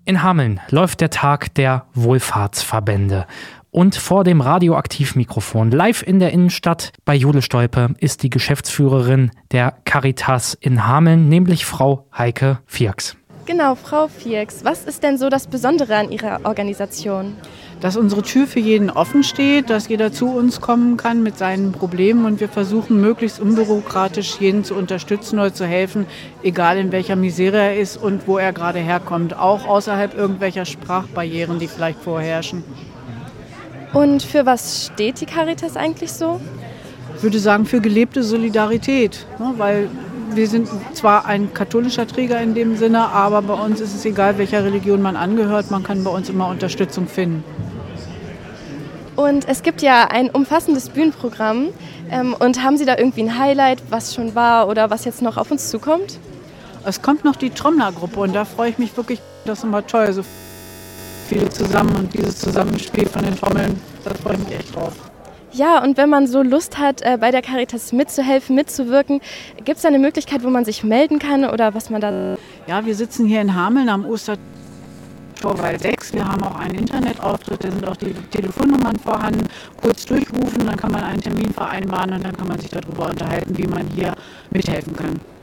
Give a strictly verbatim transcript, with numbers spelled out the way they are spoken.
In Hameln läuft der Tag der Wohlfahrtsverbände. Und vor dem Radioaktivmikrofon live in der Innenstadt bei Jule Stolpe ist die Geschäftsführerin der Caritas in Hameln, nämlich Frau Heike Vierks. Genau, Frau Vierks. Was ist denn so das Besondere an Ihrer Organisation? Dass unsere Tür für jeden offen steht, dass jeder zu uns kommen kann mit seinen Problemen und wir versuchen möglichst unbürokratisch jeden zu unterstützen oder zu helfen, egal in welcher Misere er ist und wo er gerade herkommt, auch außerhalb irgendwelcher Sprachbarrieren, die vielleicht vorherrschen. Und für was steht die Caritas eigentlich so? Ich würde sagen, für gelebte Solidarität, ne, weil wir sind zwar ein katholischer Träger in dem Sinne, aber bei uns ist es egal, welcher Religion man angehört, man kann bei uns immer Unterstützung finden. Und es gibt ja ein umfassendes Bühnenprogramm. Ähm, und haben Sie da irgendwie ein Highlight, was schon war oder was jetzt noch auf uns zukommt? Es kommt noch die Trommlergruppe und da freue ich mich wirklich, das ist immer toll, so viele zusammen und dieses Zusammenspiel von den Trommeln, da freue ich mich echt drauf. Ja, und wenn man so Lust hat, bei der Caritas mitzuhelfen, mitzuwirken, gibt es da eine Möglichkeit, wo man sich melden kann oder was man da... Ja, wir sitzen hier in Hameln am Ostertorwall sechs. Wir haben auch einen Internetauftritt, da sind auch die Telefonnummern vorhanden. Kurz durchrufen, dann kann man einen Termin vereinbaren und dann kann man sich darüber unterhalten, wie man hier mithelfen kann.